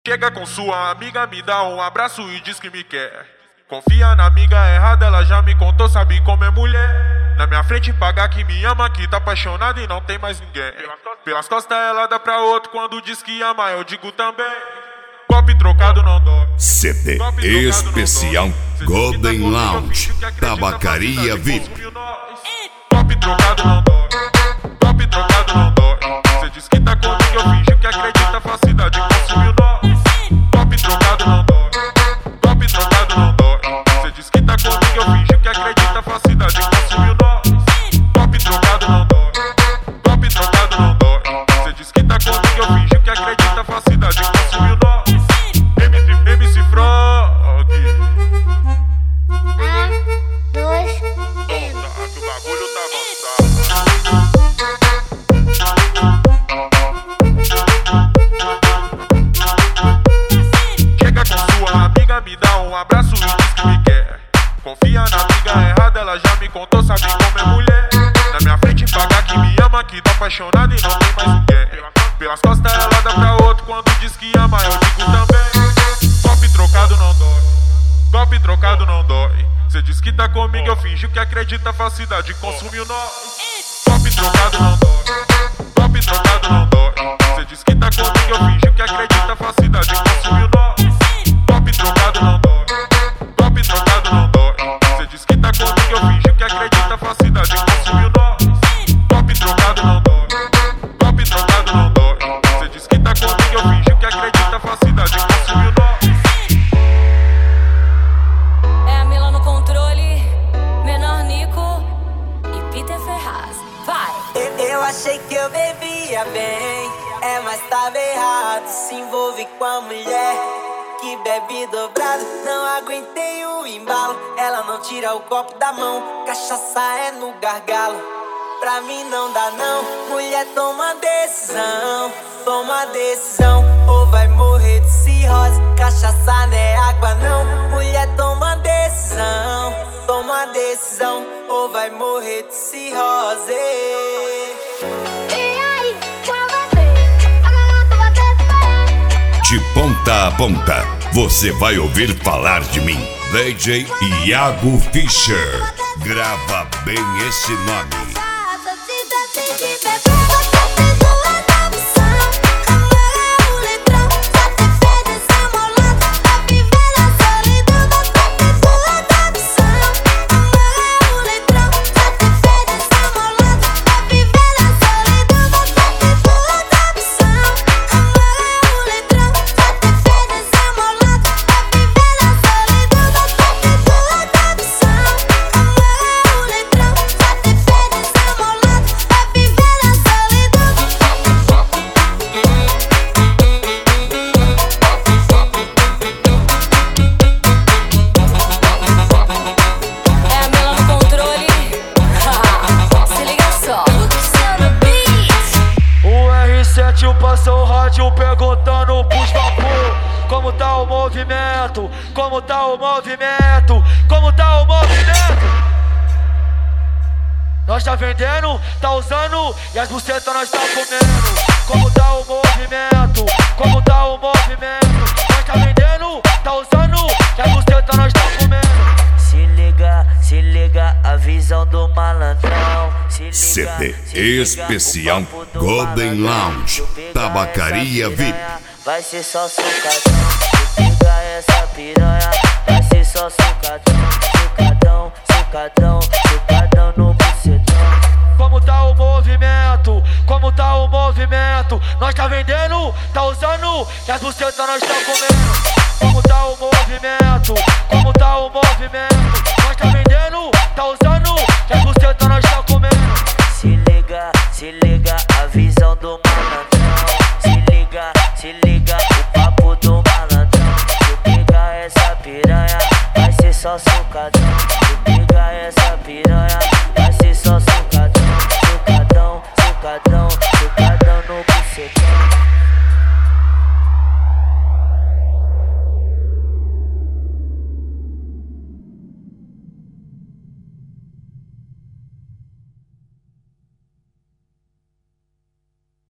Chega com sua amiga, me dá um abraço e diz que me quer. Confia na amiga errada, ela já me contou, sabe como é mulher. Na minha frente paga que me ama, que tá apaixonada e não tem mais ninguém. Pelas costas ela dá pra outro, quando diz que ama eu digo também. Golpe trocado não dói. CD especial Golden Lounge, Tabacaria VIP. Golpe trocado não dói. Golpe trocado não dói. Cê diz que tá comigo, eu fingi que acredita, facilidade consumiu nós. Golpe trocado não dói. Golpe trocado não dói. Cê diz que tá comigo, eu fingi que acredita, facilidade consumiu nós. Golpe trocado não dói. Golpe trocado não dói. Cê diz que tá comigo, eu fingi que acredita, facilidade consumiu nós. MC Frog. 1, 2, 3. Que o bagulho tá avançado. Chega com sua amiga, me dá um abraço e diz que me quer. Confia na amiga errada, ela já me contou, sabe como é mulher. Na minha frente paga que me ama, que tá apaixonada e não tem mais ninguém. Pelas costas ela dá pra outro, quando diz que ama eu digo também. Golpe trocado não dói. Golpe trocado não dói. Cê diz que tá comigo, eu fingi que acredita, facilidade consumiu nós. Golpe trocado não dói. Golpe trocado não dói. Cê diz que tá comigo, eu fingi que acredita, facilidade consumiu nós. Golpe trocado não dói. Golpe trocado não dói. Cê diz que tá comigo, eu fingi que acredita, facilidade consumiu nós. Golpe trocado não dói. Golpe trocado não dói. Cê diz que tá comigo, eu fingi que acredita, facilidade consumiu nós. É a Mila no controle, Menor Nico e Peter Ferraz. Vai! Eu achei que eu bebia bem, mas tava errado. Se envolve com a mulher que bebe dobrado. Não aguentei o embalo, ela não tira o copo da mão. Cachaça é no gargalo, pra mim não dá não. Mulher, toma decisão, toma decisão, ou vai morrer de cirrose. Cachaça não é água não. Mulher, toma decisão, toma decisão, ou vai morrer de cirrose. De ponta a ponta, você vai ouvir falar de mim. DJ Iago Fischer. Grava bem esse nome. Passou o rádio perguntando pros vapor como tá o movimento, como tá o movimento, como tá o movimento. Nós tá vendendo, tá usando e as bucetas nós tá comendo. Como tá o movimento, como tá o movimento. Nós tá vendendo, tá usando e as bucetas nós tá comendo. Se liga a visão do malandrão. CD especial Golden Lounge, Tabacaria VIP. Vai ser só sucadão, se liga essa piranha. Vai ser só sucadão, sucadão, sucadão, sucadão no bucetão. Como tá o movimento, como tá o movimento. Nós tá vendendo, tá usando e as bucetas nós tá comendo. Como tá o movimento, como tá o movimento. Nós tá vendendo, tá usando e as bucetas nós tá comendo. Se liga a visão do malandrão. Se liga o papo do malandrão. Se liga essa piranha, vai ser só sucadão.